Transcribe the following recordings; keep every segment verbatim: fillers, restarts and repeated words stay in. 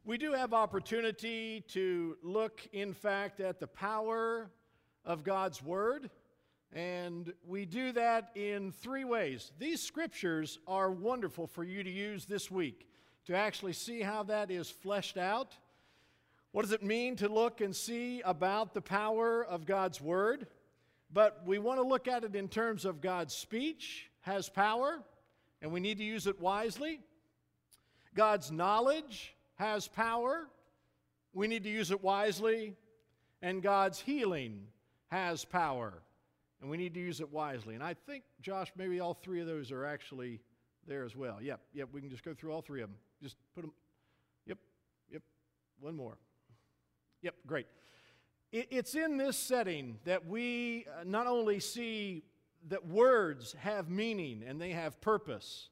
We do have opportunity to look, in fact, at the power of God's Word, and we do that in three ways. These scriptures are wonderful for you to use this week, to actually see how that is fleshed out. What does it mean to look and see about the power of God's Word? But we want to look at it in terms of God's speech has power, and we need to use it wisely. God's knowledge has power. We need to use it wisely. And God's healing has power, and we need to use it wisely. And I think, Josh, maybe all three of those are actually there as well. Yep, yep, we can just go through all three of them. Just put them, yep, yep, one more. Yep, great. It, it's in this setting that we uh, not only see that words have meaning and they have purpose.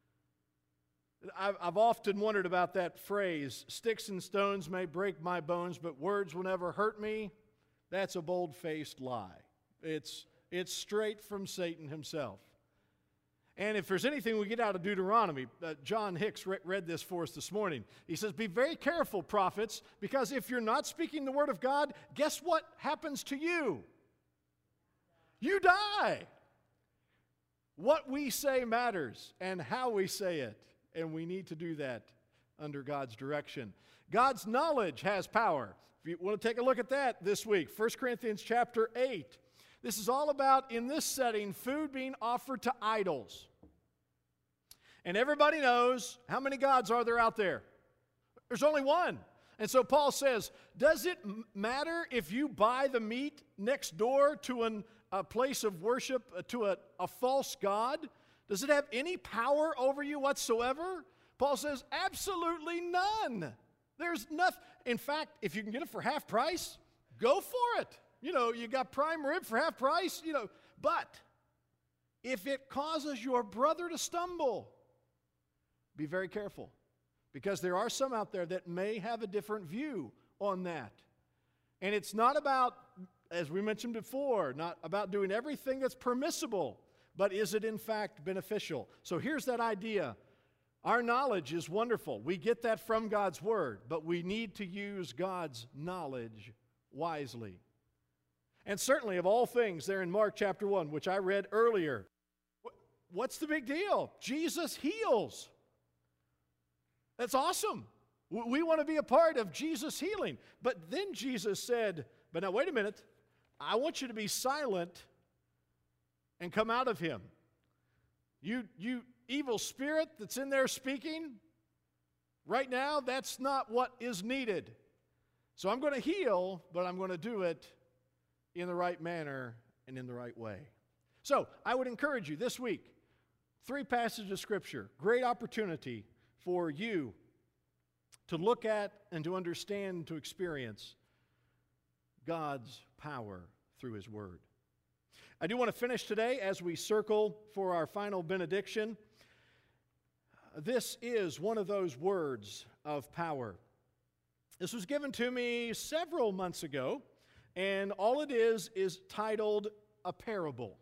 I've, I've often wondered about that phrase, sticks and stones may break my bones, but words will never hurt me. That's a bold-faced lie. It's, it's straight from Satan himself. And if there's anything we get out of Deuteronomy, uh, John Hicks re- read this for us this morning. He says, be very careful, prophets, because if you're not speaking the word of God, guess what happens to you? You die. What we say matters, and how we say it. And we need to do that under God's direction. God's knowledge has power. If you want to take a look at that this week, First Corinthians chapter eight. This is all about, in this setting, food being offered to idols. And everybody knows, how many gods are there out there? There's only one. And so Paul says, does it matter if you buy the meat next door to an, a place of worship, uh, to a, a false god? Does it have any power over you whatsoever? Paul says, absolutely none. There's nothing. In fact, if you can get it for half price, go for it. You know, you got prime rib for half price, you know. But if it causes your brother to stumble, be very careful. Because there are some out there that may have a different view on that. And it's not about, as we mentioned before, not about doing everything that's permissible. But is it in fact beneficial? So here's that idea. Our knowledge is wonderful. We get that from God's Word, but we need to use God's knowledge wisely. And certainly of all things there in Mark chapter one, which I read earlier, what's the big deal? Jesus heals. That's awesome. We want to be a part of Jesus healing. But then Jesus said, but now wait a minute, I want you to be silent and come out of him. You, you evil spirit that's in there speaking, right now, that's not what is needed. So I'm going to heal, but I'm going to do it in the right manner and in the right way. So I would encourage you this week, three passages of Scripture, great opportunity for you to look at and to understand, to experience God's power through His Word. I do want to finish today as we circle for our final benediction. This is one of those words of power. This was given to me several months ago, and all it is is titled A Parable.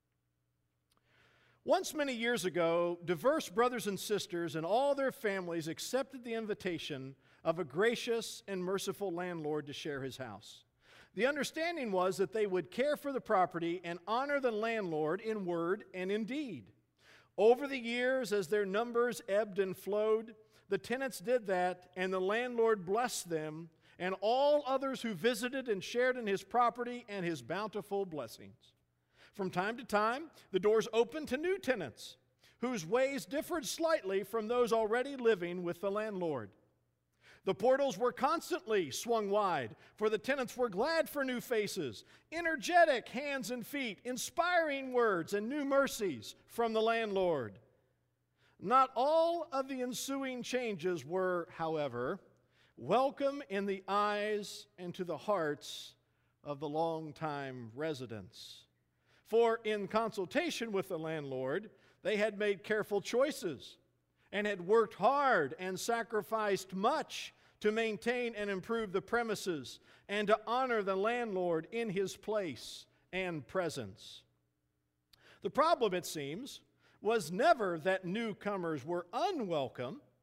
Once many years ago, diverse brothers and sisters and all their families accepted the invitation of a gracious and merciful landlord to share his house. The understanding was that they would care for the property and honor the landlord in word and in deed. Over the years, as their numbers ebbed and flowed, the tenants did that, and the landlord blessed them and all others who visited and shared in his property and his bountiful blessings. From time to time, the doors opened to new tenants, whose ways differed slightly from those already living with the landlord. The portals were constantly swung wide, for the tenants were glad for new faces, energetic hands and feet, inspiring words, and new mercies from the landlord. Not all of the ensuing changes were, however, welcome in the eyes and to the hearts of the longtime residents. For in consultation with the landlord, they had made careful choices and had worked hard and sacrificed much to maintain and improve the premises and to honor the landlord in his place and presence. The problem, it seems, was never that newcomers were unwelcome.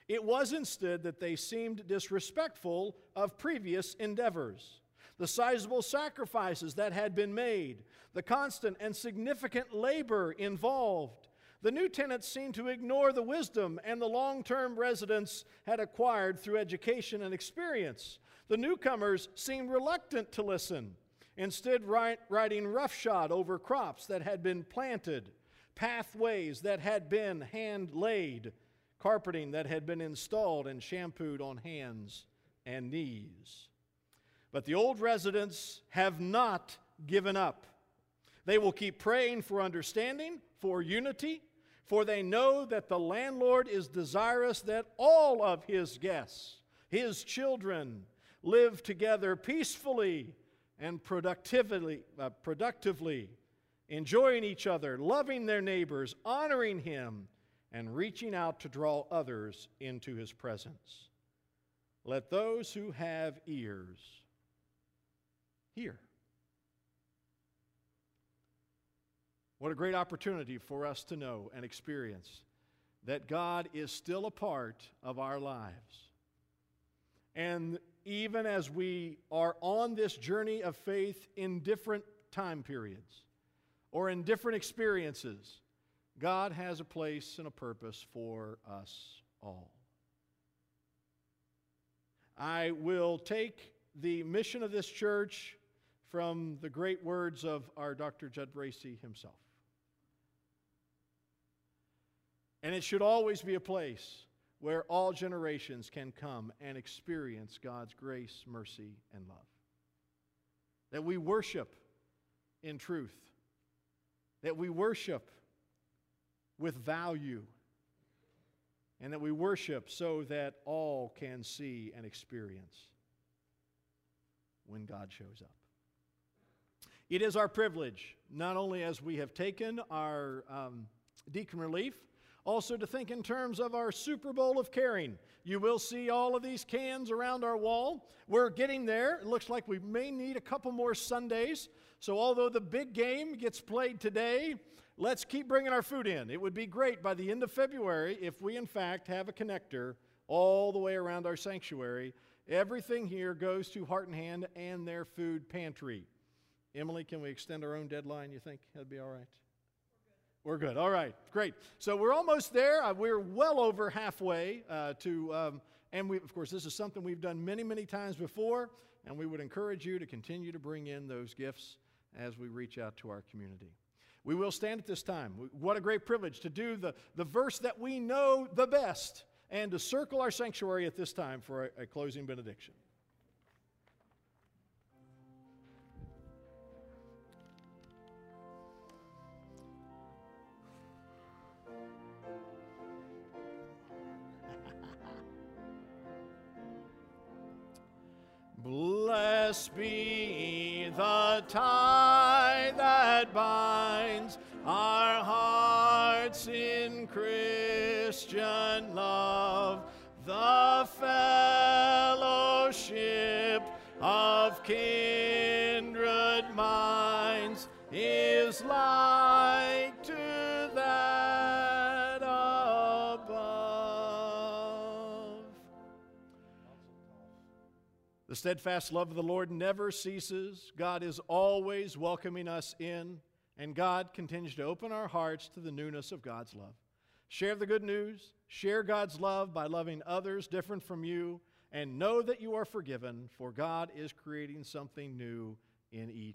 It was instead that they seemed disrespectful of previous endeavors. The sizable sacrifices that had been made, the constant and significant labor involved. The new tenants seemed to ignore the wisdom and the long-term residents had acquired through education and experience. The newcomers seemed reluctant to listen, instead riding roughshod over crops that had been planted, pathways that had been hand-laid, carpeting that had been installed and shampooed on hands and knees. But the old residents have not given up. They will keep praying for understanding, for unity, for they know that the landlord is desirous that all of his guests, his children, live together peacefully and productively, uh, productively, enjoying each other, loving their neighbors, honoring him, and reaching out to draw others into his presence. Let those who have ears hear. What a great opportunity for us to know and experience that God is still a part of our lives. And even as we are on this journey of faith in different time periods or in different experiences, God has a place and a purpose for us all. I will take the mission of this church from the great words of our Doctor Judd Bracey himself. And it should always be a place where all generations can come and experience God's grace, mercy, and love. That we worship in truth. That we worship with value. And that we worship so that all can see and experience when God shows up. It is our privilege, not only as we have taken our um, deacon relief, also to think in terms of our Super Bowl of caring. You will see all of these cans around our wall. We're getting there. It looks like we may need a couple more Sundays. So although the big game gets played today, let's keep bringing our food in. It would be great by the end of February if we, in fact, have a connector all the way around our sanctuary. Everything here goes to Heart and Hand and their food pantry. Emily, can we extend our own deadline, you think? That'd be all right? We're good. All right. Great. So we're almost there. Uh, we're well over halfway uh, to, um, and we, of course, this is something we've done many, many times before, and we would encourage you to continue to bring in those gifts as we reach out to our community. We will stand at this time. What a great privilege to do the, the verse that we know the best and to circle our sanctuary at this time for a, a closing benediction. Blessed be the tie that binds our hearts in Christian love, the fellowship of kindred minds is like to that above. The steadfast love of the Lord never ceases. God is always welcoming us in, and God continues to open our hearts to the newness of God's love. Share the good news. Share God's love by loving others different from you, and know that you are forgiven, for God is creating something new in each.